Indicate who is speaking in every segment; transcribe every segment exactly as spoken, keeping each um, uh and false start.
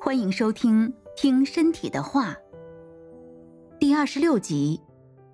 Speaker 1: 欢迎收听《听身体的话》第二十六集。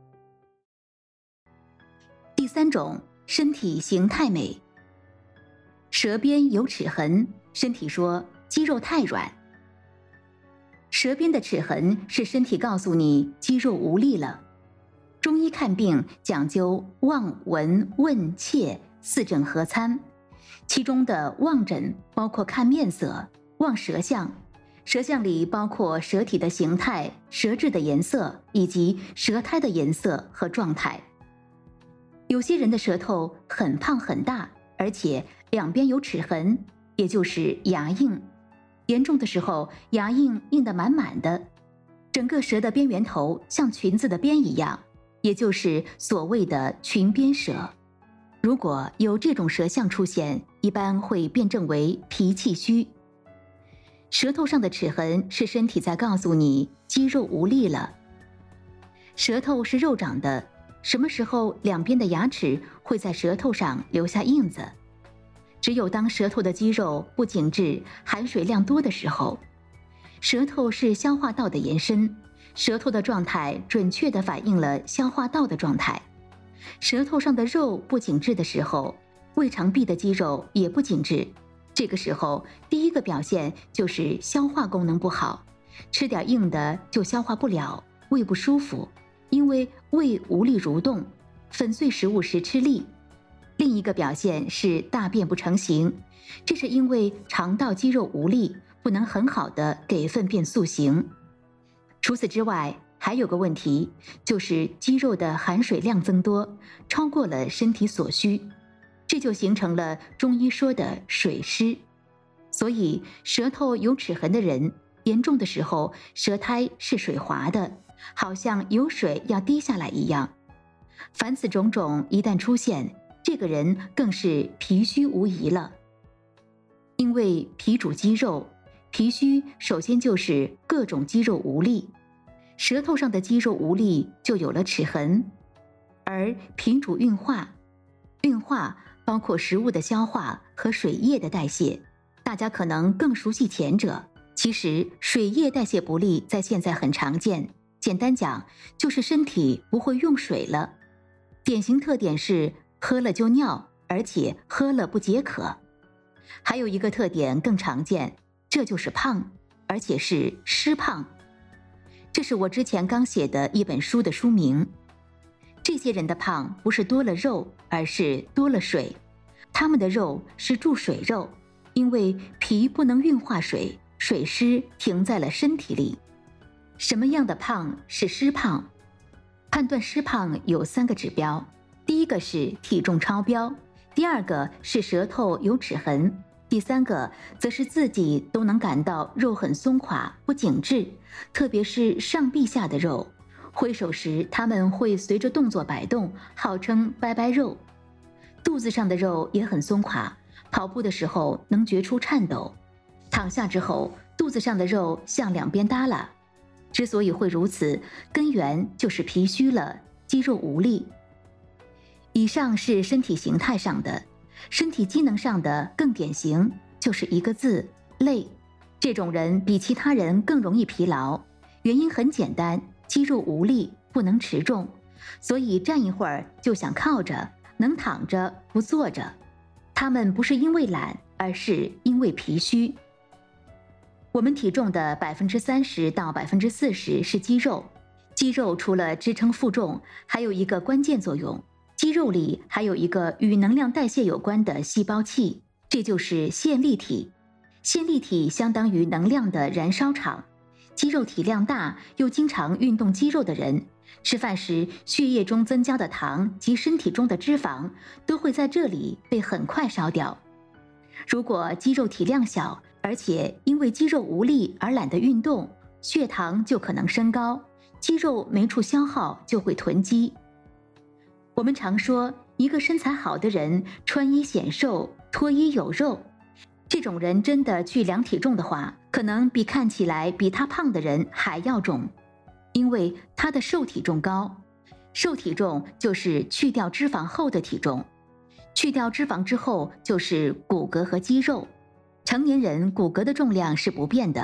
Speaker 1: 第三种，身体形态美。舌边有齿痕，身体说肌肉太软。舌边的齿痕是身体告诉你肌肉无力了。中医看病讲究望、闻、问、切四诊合参，其中的望诊包括看面色、望舌象，舌象里包括舌体的形态、舌质的颜色以及舌苔的颜色和状态。有些人的舌头很胖很大，而且两边有齿痕，也就是牙印，严重的时候牙印印得满满的，整个舌的边缘头像裙子的边一样，也就是所谓的裙边舌。如果有这种舌象出现，一般会辩证为脾气虚。舌头上的齿痕是身体在告诉你肌肉无力了。舌头是肉长的，什么时候两边的牙齿会在舌头上留下印子？只有当舌头的肌肉不紧致、含水量多的时候。舌头是消化道的延伸，舌头的状态准确地反映了消化道的状态。舌头上的肉不紧致的时候，胃肠壁的肌肉也不紧致。这个时候，第一个表现就是消化功能不好，吃点硬的就消化不了，胃不舒服，因为胃无力蠕动，粉碎食物时吃力。另一个表现是大便不成形，这是因为肠道肌肉无力，不能很好的给粪便塑形。除此之外，还有个问题，就是肌肉的含水量增多，超过了身体所需，这就形成了中医说的水湿。所以舌头有齿痕的人，严重的时候舌苔是水滑的，好像有水要滴下来一样。凡此种种一旦出现，这个人更是脾虚无疑了。因为脾主肌肉，脾虚首先就是各种肌肉无力，舌头上的肌肉无力就有了齿痕。而脾主运化，运化包括食物的消化和水液的代谢，大家可能更熟悉前者。其实水液代谢不利在现在很常见，简单讲就是身体不会用水了。典型特点是喝了就尿，而且喝了不解渴。还有一个特点更常见，这就是胖，而且是湿胖。这是我之前刚写的一本书的书名。这些人的胖不是多了肉，而是多了水。他们的肉是注水肉，因为脾不能运化水，水湿停在了身体里。什么样的胖是湿胖？判断湿胖有三个指标，第一个是体重超标，第二个是舌头有齿痕，第三个则是自己都能感到肉很松垮不紧致，特别是上臂下的肉，挥手时他们会随着动作摆动，号称掰掰肉。肚子上的肉也很松垮，跑步的时候能觉出颤抖，躺下之后肚子上的肉向两边耷拉。之所以会如此，根源就是脾虚了，肌肉无力。以上是身体形态上的，身体机能上的更典型就是一个字，累。这种人比其他人更容易疲劳，原因很简单，肌肉无力，不能持重，所以站一会儿就想靠着，能躺着不坐着。他们不是因为懒，而是因为脾虚。我们体重的 百分之三十 到 百分之四十 是肌肉，肌肉除了支撑负重，还有一个关键作用，肌肉里还有一个与能量代谢有关的细胞器，这就是线粒体。线粒体相当于能量的燃烧场。肌肉体量大又经常运动肌肉的人，吃饭时血液中增加的糖及身体中的脂肪都会在这里被很快烧掉。如果肌肉体量小，而且因为肌肉无力而懒得运动，血糖就可能升高，肌肉没处消耗就会囤积。我们常说一个身材好的人穿衣显瘦，脱衣有肉。这种人真的去量体重的话，可能比看起来比他胖的人还要重，因为他的瘦体重高。瘦体重就是去掉脂肪后的体重，去掉脂肪之后就是骨骼和肌肉。成年人骨骼的重量是不变的，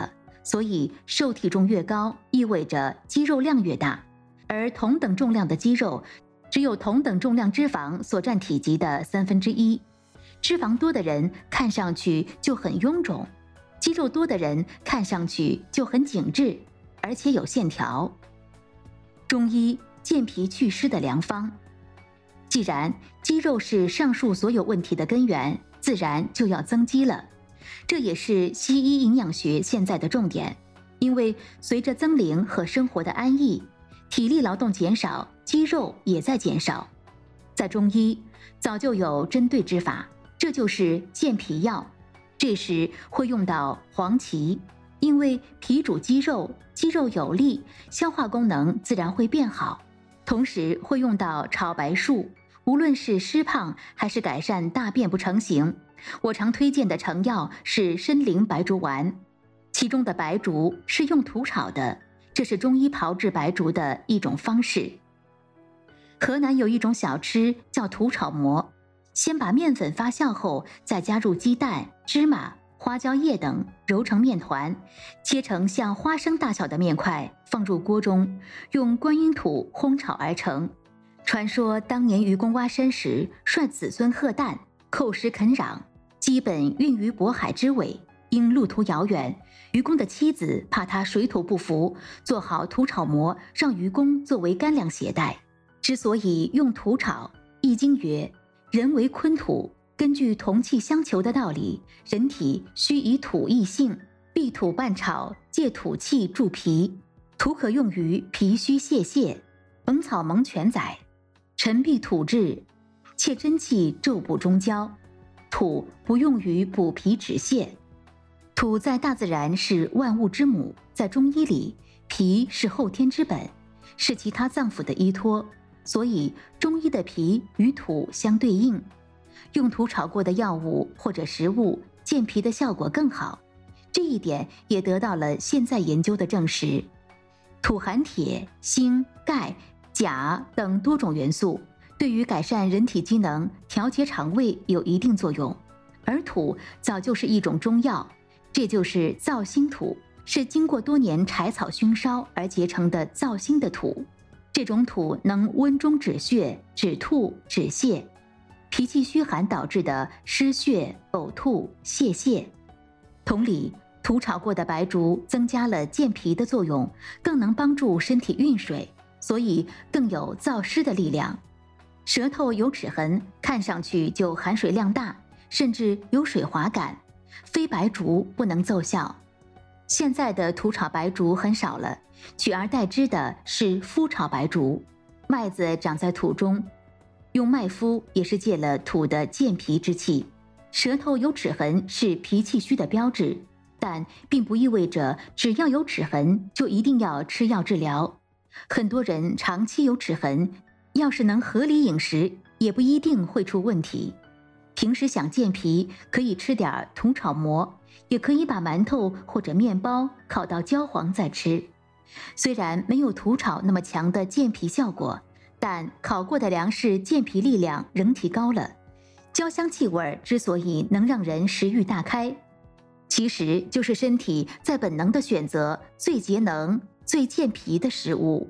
Speaker 1: 所以受体重越高，意味着肌肉量越大，而同等重量的肌肉只有同等重量脂肪所占体积的三分之一。脂肪多的人看上去就很臃肿，肌肉多的人看上去就很紧致，而且有线条。中医健脾祛湿的良方。既然肌肉是上述所有问题的根源，自然就要增肌了。这也是西医营养学现在的重点，因为随着增龄和生活的安逸，体力劳动减少，肌肉也在减少。在中医早就有针对之法，这就是健脾药。这时会用到黄芪，因为脾主肌肉，肌肉有力，消化功能自然会变好。同时会用到炒白术，无论是湿胖还是改善大便不成形，我常推荐的成药是参苓白术丸，其中的白术是用土炒的，这是中医炮制白术的一种方式。河南有一种小吃叫土炒馍，先把面粉发酵后，再加入鸡蛋、芝麻、花椒叶等，揉成面团，切成像花生大小的面块，放入锅中，用观音土烘炒而成。传说当年愚公挖山时，率子孙荷担，叩石垦壤，基本运于渤海之尾。因路途遥远，愚公的妻子怕他水土不服，做好土炒馍，让愚公作为干粮携带。之所以用土炒，易经曰：人为坤土，根据同气相求的道理，人体需以土益性，必土拌炒，借土气助脾。土可用于脾虚泄泻。本草蒙全载。陈必土质，切真气骤补中焦。土不用于补脾止泻。土在大自然是万物之母，在中医里，脾是后天之本，是其他脏腑的依托，所以中医的脾与土相对应。用土炒过的药物或者食物，健脾的效果更好。这一点也得到了现在研究的证实。土含铁、锌、钙、钾等多种元素，对于改善人体机能、调节肠胃有一定作用。而土早就是一种中药，这就是造心土，是经过多年柴草熏烧而结成的造心的土。这种土能温中止血、止吐、止泻，脾气虚寒导致的失血、呕吐、泄泻。同理，土炒过的白术增加了健脾的作用，更能帮助身体运水，所以更有燥湿的力量。舌头有齿痕，看上去就含水量大，甚至有水滑感，非白术不能奏效。现在的土炒白术很少了，取而代之的是麸炒白术。麦子长在土中，用麦麸也是借了土的健脾之气。舌头有齿痕是脾气虚的标志，但并不意味着只要有齿痕就一定要吃药治疗。很多人长期有齿痕，要是能合理饮食，也不一定会出问题。平时想健脾，可以吃点土炒馍，也可以把馒头或者面包烤到焦黄再吃。虽然没有土炒那么强的健脾效果，但烤过的粮食健脾力量仍提高了。焦香气味之所以能让人食欲大开，其实就是身体在本能地选择最节能、最健脾的食物。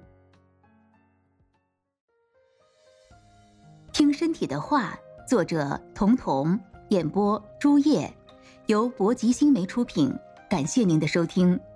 Speaker 1: 听身体的话，作者童童，演播朱叶，由博吉新媒出品。感谢您的收听。